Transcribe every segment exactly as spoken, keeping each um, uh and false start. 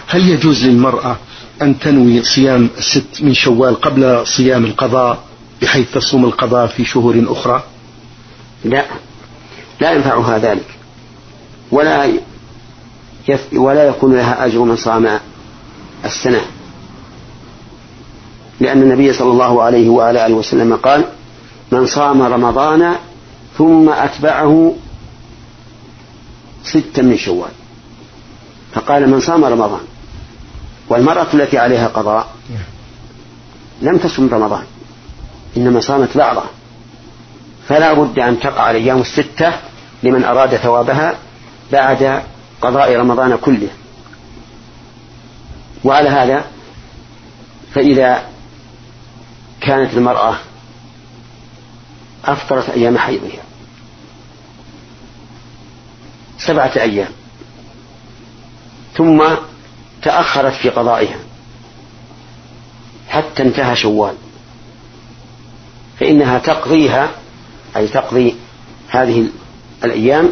هل يجوز للمرأة أن تنوي صيام الست من شوال قبل صيام القضاء بحيث تصوم القضاء في شهور أخرى؟ لا، لا ينفعها ذلك، ولا ولا يكون لها أجر من صام السنة، لأن النبي صلى الله عليه وعلى آله وسلم قال: من صام رمضان ثم أتبعه ستا من شوال. فقال من صام رمضان، والمرأة التي عليها قضاء لم تصم رمضان، إنما صامت بعضه، فلا بد أن تقع الأيام الستة لمن أراد ثوابها بعد قضاء رمضان كله. وعلى هذا فإذا كانت المرأة أفطرت أيام حيضها سبعة أيام ثم تأخرت في قضائها حتى انتهى شوال، فإنها تقضيها، أي تقضي هذه الأيام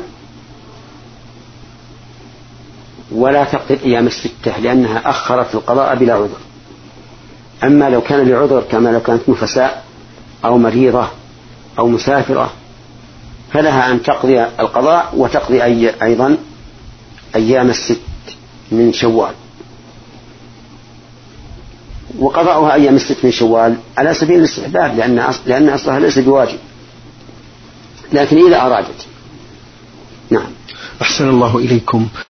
ولا تقضي الأيام الستة، لأنها أخرت القضاء بلا عذر. أما لو كان بعذر كما لو كانت نفساء أو مريضة أو مسافرة فلها أن تقضي القضاء وتقضي أي أيضا أيام الست من شوال. وقضاؤها أيام الست من شوال على سبيل الاستحباب، لأن لأن أصلها ليس بواجب، لكن إذا أرادت. نعم. أحسن الله إليكم.